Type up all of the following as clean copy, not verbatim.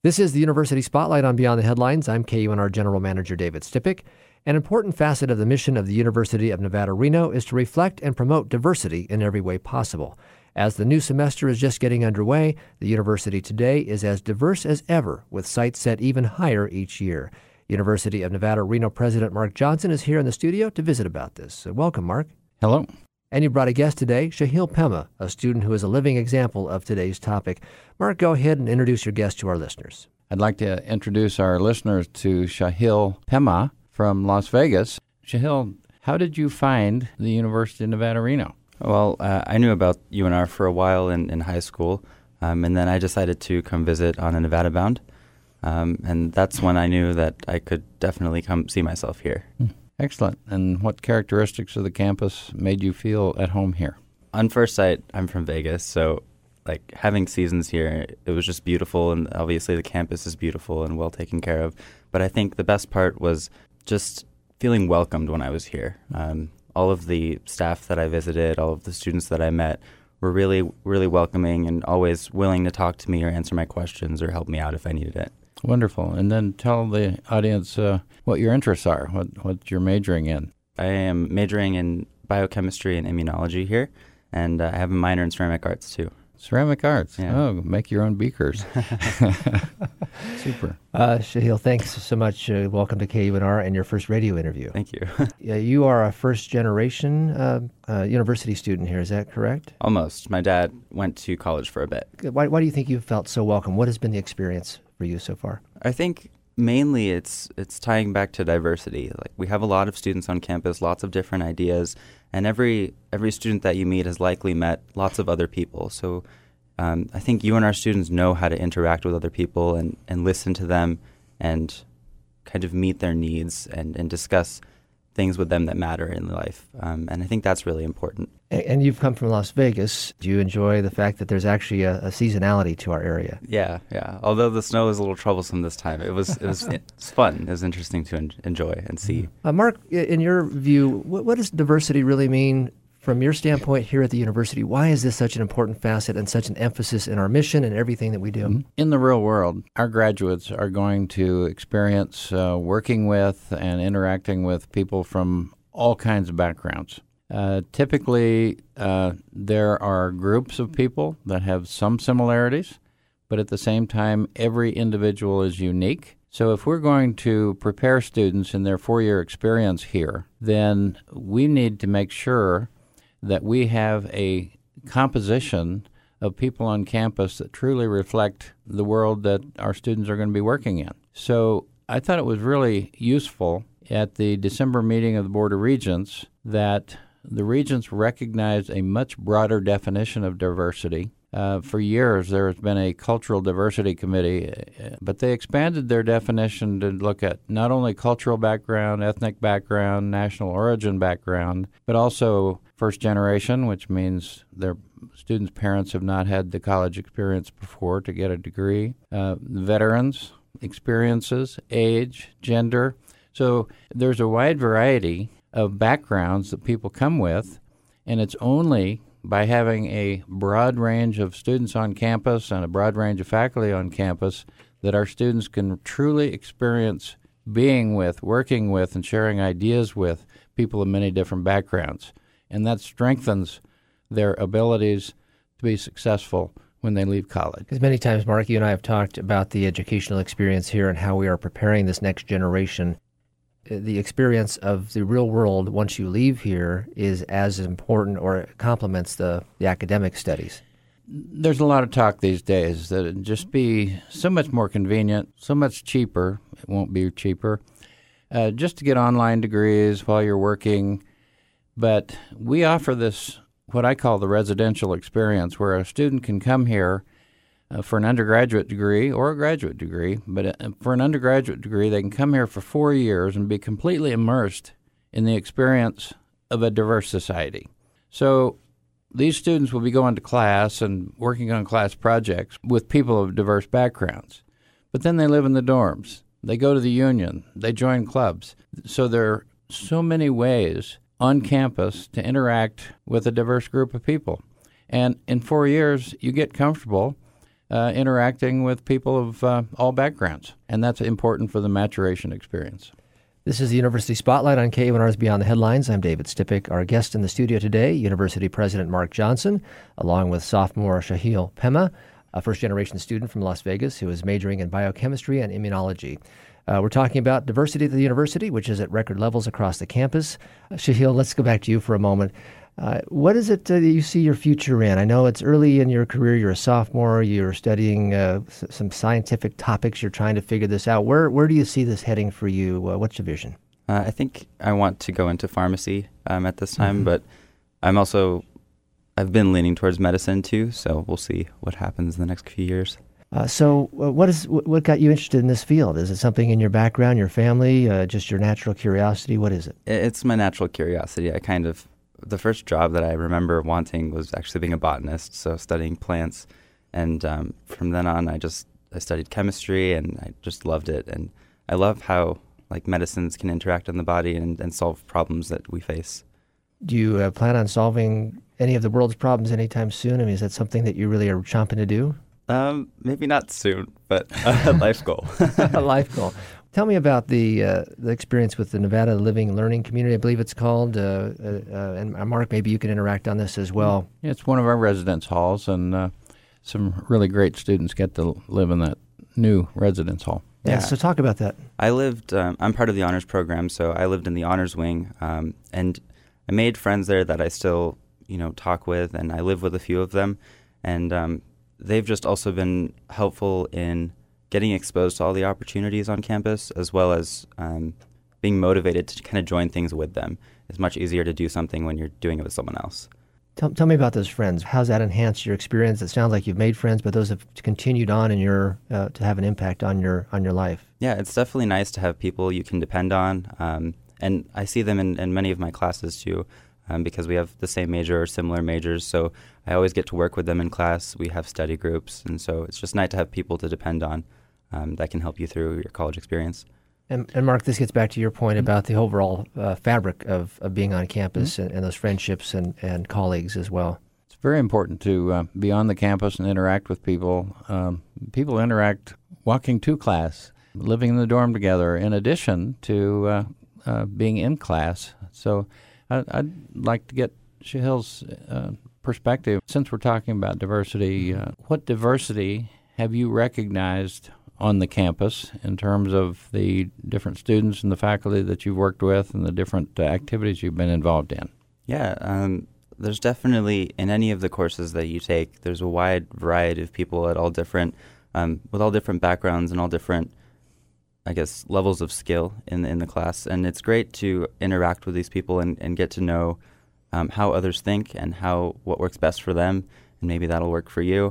This is the University Spotlight on Beyond the Headlines. I'm KUNR General Manager David Stipik. An important facet of the mission of the University of Nevada, Reno is to reflect and promote diversity in every way possible. As the new semester is just getting underway, the university today is as diverse as ever, with sights set even higher each year. University of Nevada, Reno President Mark Johnson is here in the studio to visit about this. Welcome, Mark. Hello. And you brought a guest today, Shahil Pema, a student who is a living example of today's topic. Mark, go ahead and introduce your guest to our listeners. I'd like to introduce our listeners to Shahil Pema from Las Vegas. Shahil, how did you find the University of Nevada, Reno? Well, I knew about UNR for a while in high school, and then I decided to come visit on a Nevada bound, and that's when I knew that I could definitely come see myself here. Excellent. And what characteristics of the campus made you feel at home here? On first sight, I'm from Vegas, so having seasons here, it was just beautiful, and obviously the campus is beautiful and well taken care of. But I think the best part was just feeling welcomed when I was here. All of the staff that I visited, all of the students that I met were really, really welcoming and always willing to talk to me or answer my questions or help me out if I needed it. Wonderful. And then tell the audience what your interests are, what you're majoring in. I am majoring in biochemistry and immunology here, and I have a minor in ceramic arts too. Ceramic arts. Yeah. Oh, make your own beakers. Super. Shahil, thanks so much. Welcome to KUNR and your first radio interview. Thank you. You are a first-generation university student here, is that correct? Almost. My dad went to college for a bit. Why do you think you felt so welcome? What has been the experience for you so far? I think mainly it's tying back to diversity. We have a lot of students on campus, lots of different ideas, and every student that you meet has likely met lots of other people. So I think UNR students know how to interact with other people and listen to them and kind of meet their needs and discuss things with them that matter in life. And I think that's really important. And you've come from Las Vegas. Do you enjoy the fact that there's actually a seasonality to our area? Yeah. Although the snow was a little troublesome this time, it was fun. It was interesting to enjoy and see. Mark, in your view, what does diversity really mean from your standpoint here at the university? Why is this such an important facet and such an emphasis in our mission and everything that we do? In the real world, our graduates are going to experience working with and interacting with people from all kinds of backgrounds. Typically, there are groups of people that have some similarities, but at the same time, every individual is unique. So if we're going to prepare students in their four-year experience here, then we need to make sure that we have a composition of people on campus that truly reflect the world that our students are going to be working in. So I thought it was really useful at the December meeting of the Board of Regents that the Regents recognized a much broader definition of diversity. For years, there has been a cultural diversity committee, but they expanded their definition to look at not only cultural background, ethnic background, national origin background, but also first generation, which means their students' parents have not had the college experience before to get a degree, veterans, experiences, age, gender. So there's a wide variety of backgrounds that people come with, and it's only by having a broad range of students on campus and a broad range of faculty on campus that our students can truly experience being with, working with, and sharing ideas with people of many different backgrounds. And that strengthens their abilities to be successful when they leave college. Because many times, Mark, you and I have talked about the educational experience here and how we are preparing this next generation. The experience of the real world once you leave here is as important or complements the academic studies. There's a lot of talk these days that it'd just be so much more convenient, so much cheaper. It won't be cheaper, just to get online degrees while you're working. But we offer this, what I call the residential experience, where a student can come here for an undergraduate degree or a graduate degree. But for an undergraduate degree, they can come here for 4 years and be completely immersed in the experience of a diverse society. So these students will be going to class and working on class projects with people of diverse backgrounds. But then they live in the dorms. They go to the union. They join clubs. So there are so many ways on campus to interact with a diverse group of people. And in 4 years, you get comfortable interacting with people of all backgrounds. And that's important for the maturation experience. This is the University Spotlight on KUNR's Beyond the Headlines. I'm David Stipik. Our guest in the studio today, University President Mark Johnson, along with sophomore Shahil Pema, a first-generation student from Las Vegas who is majoring in biochemistry and immunology. We're talking about diversity at the university, which is at record levels across the campus. Shahil, let's go back to you for a moment. What is it that you see your future in? I know it's early in your career. You're a sophomore. You're studying some scientific topics. You're trying to figure this out. Where do you see this heading for you? What's your vision? I think I want to go into pharmacy at this time, but I've been leaning towards medicine too, so we'll see what happens in the next few years. What got you interested in this field? Is it something in your background, your family, just your natural curiosity? What is it? It's my natural curiosity. The first job that I remember wanting was actually being a botanist, so studying plants. And from then on, I studied chemistry, and I just loved it. And I love how medicines can interact in the body and solve problems that we face. Do you plan on solving any of the world's problems anytime soon? I mean, is that something that you really are chomping to do? Maybe not soon, but life goal. A life goal. Tell me about the experience with the Nevada Living Learning Community, I believe it's called. And Mark, maybe you can interact on this as well. Yeah, it's one of our residence halls, and some really great students get to live in that new residence hall. Yeah, so talk about that. I'm part of the honors program, so I lived in the honors wing, and I made friends there that I still, talk with, and I live with a few of them, and they've just also been helpful in getting exposed to all the opportunities on campus, as well as being motivated to kind of join things with them. It's much easier to do something when you're doing it with someone else. Tell me about those friends. How's that enhanced your experience? It sounds like you've made friends, but those have continued on in your to have an impact on your life. Yeah, it's definitely nice to have people you can depend on, and I see them in many of my classes too, because we have the same major or similar majors. So I always get to work with them in class. We have study groups, and so it's just nice to have people to depend on that can help you through your college experience. And Mark, this gets back to your point about the overall fabric of being on campus and those friendships and colleagues as well. It's very important to be on the campus and interact with people. People interact walking to class, living in the dorm together, in addition to being in class. So I'd like to get Shahil's perspective. Since we're talking about diversity, what diversity have you recognized on the campus in terms of the different students and the faculty that you've worked with and the different activities you've been involved in? Yeah, there's definitely, in any of the courses that you take, there's a wide variety of people at all different, with all different backgrounds and all different, levels of skill in the class. And it's great to interact with these people and get to know how others think and what works best for them, and maybe that'll work for you.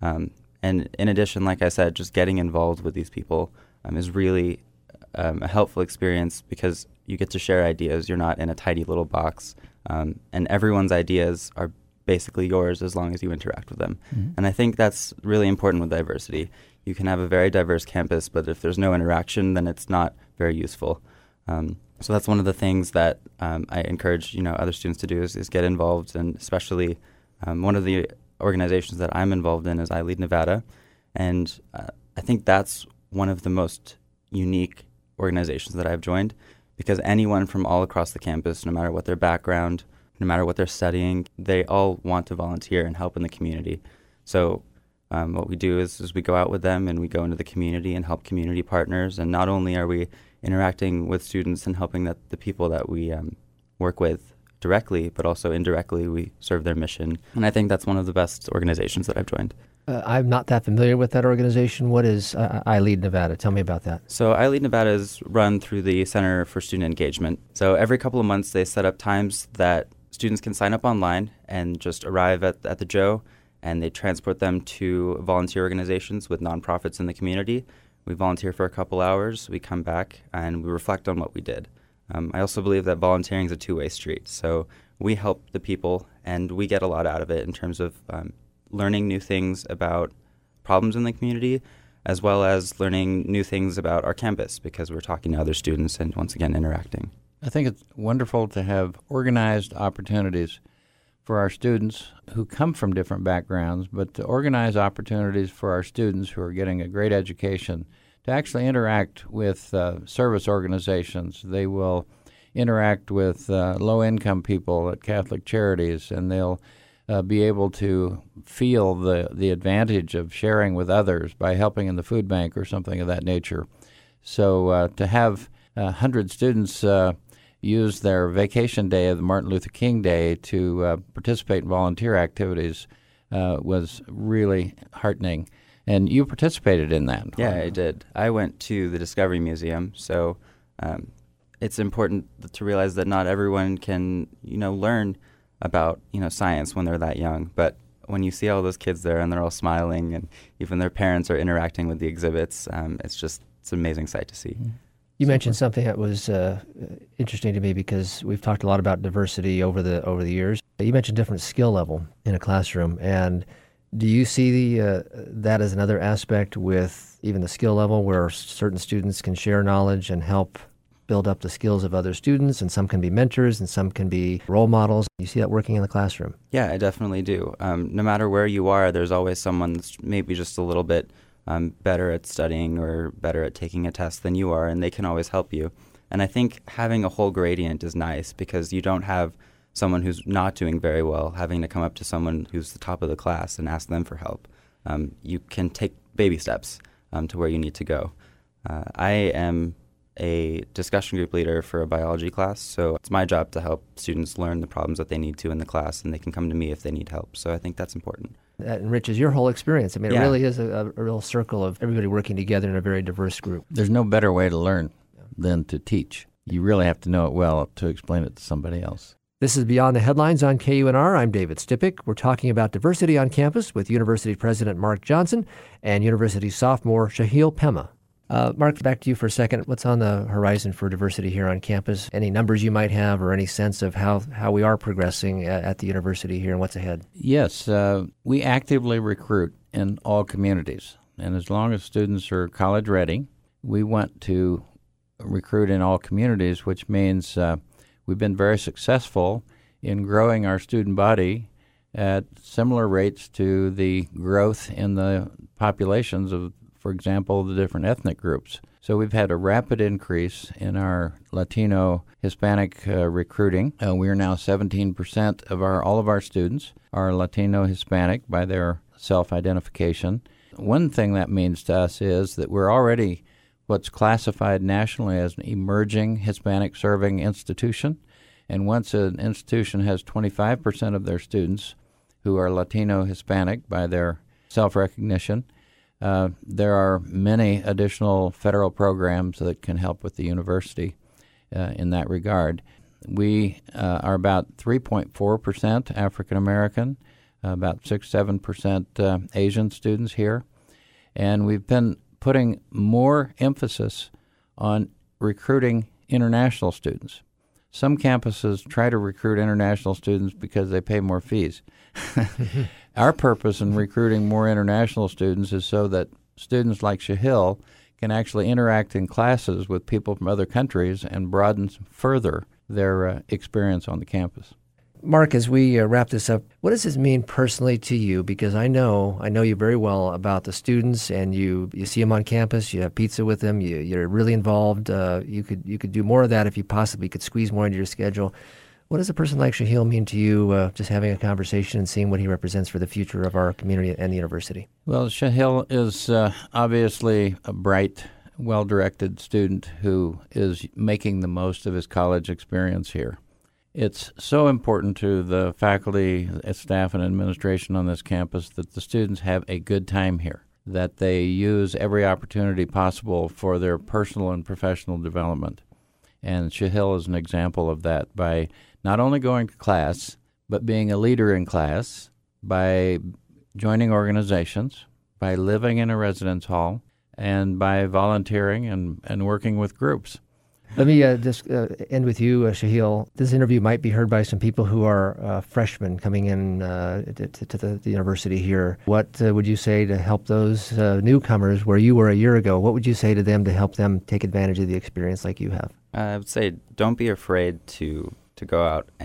And in addition, like I said, just getting involved with these people is really a helpful experience because you get to share ideas. You're not in a tidy little box, and everyone's ideas are basically yours as long as you interact with them. Mm-hmm. And I think that's really important with diversity. You can have a very diverse campus, but if there's no interaction, then it's not very useful. So that's one of the things that I encourage other students to do is get involved, and especially one of the organizations that I'm involved in is iLead Nevada, and I think that's one of the most unique organizations that I've joined, because anyone from all across the campus, no matter what their background, no matter what they're studying, they all want to volunteer and help in the community. So what we do is we go out with them and we go into the community and help community partners, and not only are we interacting with students and helping the people that we work with directly, but also indirectly we serve their mission. And I think that's one of the best organizations that I've joined. I'm not that familiar with that organization. What is iLead Nevada? Tell me about that. So iLead Nevada is run through the Center for Student Engagement. So every couple of months they set up times that students can sign up online and just arrive at the Joe, and they transport them to volunteer organizations with nonprofits in the community. We volunteer for a couple hours, we come back, and we reflect on what we did. I also believe that volunteering is a two-way street. So we help the people, and we get a lot out of it in terms of learning new things about problems in the community, as well as learning new things about our campus, because we're talking to other students and, once again, interacting. I think it's wonderful to have organized opportunities for our students who come from different backgrounds, but to organize opportunities for our students who are getting a great education to actually interact with service organizations. They will interact with low-income people at Catholic Charities, and they'll be able to feel the advantage of sharing with others by helping in the food bank or something of that nature. So to have 100 students use their vacation day of the Martin Luther King Day to participate in volunteer activities was really heartening. And you participated in that. Yeah, I did. I went to the Discovery Museum, so it's important to realize that not everyone can, learn about, science when they're that young. But when you see all those kids there and they're all smiling and even their parents are interacting with the exhibits, it's an amazing sight to see. You mentioned something that was interesting to me because we've talked a lot about diversity over the years. You mentioned different skill level in a classroom, and do you see that as another aspect with even the skill level where certain students can share knowledge and help build up the skills of other students, and some can be mentors and some can be role models? You see that working in the classroom? Yeah, I definitely do. No matter where you are, there's always someone that's maybe just a little bit better at studying or better at taking a test than you are, and they can always help you. And I think having a whole gradient is nice because you don't have someone who's not doing very well having to come up to someone who's the top of the class and ask them for help. You can take baby steps to where you need to go. I am a discussion group leader for a biology class, so it's my job to help students learn the problems that they need to in the class, and they can come to me if they need help. So I think that's important. That enriches your whole experience. I mean, it really is a real circle of everybody working together in a very diverse group. There's no better way to learn than to teach. You really have to know it well to explain it to somebody else. This is Beyond the Headlines on KUNR. I'm David Stipik. We're talking about diversity on campus with University President Mark Johnson and University sophomore Shahil Pema. Mark, back to you for a second. What's on the horizon for diversity here on campus? Any numbers you might have or any sense of how we are progressing at the university here and what's ahead? Yes, we actively recruit in all communities. And as long as students are college ready, we want to recruit in all communities, which means we've been very successful in growing our student body at similar rates to the growth in the populations of, for example, the different ethnic groups. So we've had a rapid increase in our Latino Hispanic recruiting. We are now 17% of all of our students are Latino Hispanic by their self-identification. One thing that means to us is that we're already what's classified nationally as an emerging Hispanic serving institution. And once an institution has 25% of their students who are Latino Hispanic by their self-recognition, there are many additional federal programs that can help with the university in that regard. We are about 3.4% African American, about 6-7% Asian students here, and we've been putting more emphasis on recruiting international students. Some campuses try to recruit international students because they pay more fees. Our purpose in recruiting more international students is so that students like Shahil can actually interact in classes with people from other countries and broaden further their experience on the campus. Mark, as we wrap this up, what does this mean personally to you? Because I know you very well about the students, and you see them on campus. You have pizza with them. You're really involved. You could do more of that if you possibly could squeeze more into your schedule. What does a person like Shahil mean to you, just having a conversation and seeing what he represents for the future of our community and the university? Well, Shahil is obviously a bright, well-directed student who is making the most of his college experience here. It's so important to the faculty, staff, and administration on this campus that the students have a good time here, that they use every opportunity possible for their personal and professional development. And Shahil is an example of that by not only going to class, but being a leader in class, by joining organizations, by living in a residence hall, and by volunteering and working with groups. Let me just end with you, Shahil. This interview might be heard by some people who are freshmen coming in to the university here. What would you say to help those newcomers where you were a year ago? What would you say to them to help them take advantage of the experience like you have? I would say don't be afraid to go out and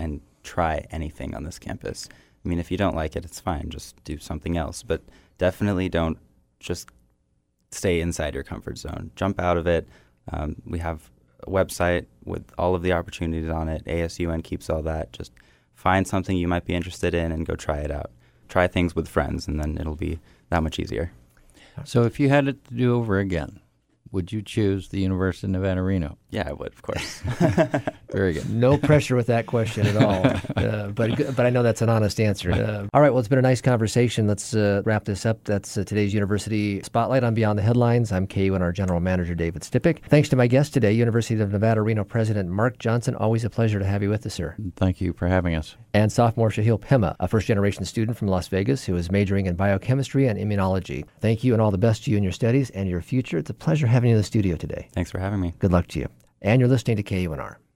try anything on this campus. I mean, if you don't like it, it's fine. Just do something else. But definitely don't just stay inside your comfort zone. Jump out of it. We have a website with all of the opportunities on it. ASUN keeps all that. Just find something you might be interested in and go try it out. Try things with friends, and then it'll be that much easier. So if you had it to do over again, would you choose the University of Nevada, Reno? Yeah, I would, of course. Very good. No pressure with that question at all, but I know that's an honest answer. All right, well, it's been a nice conversation. Let's wrap this up. That's today's University Spotlight on Beyond the Headlines. I'm KUNR General Manager David Stipik. Thanks to my guest today, University of Nevada, Reno President Mark Johnson. Always a pleasure to have you with us, sir. Thank you for having us. And sophomore Shahil Pema, a first-generation student from Las Vegas who is majoring in biochemistry and immunology. Thank you, and all the best to you in your studies and your future. It's a pleasure having you in the studio today. Thanks for having me. Good luck to you. And you're listening to KUNR.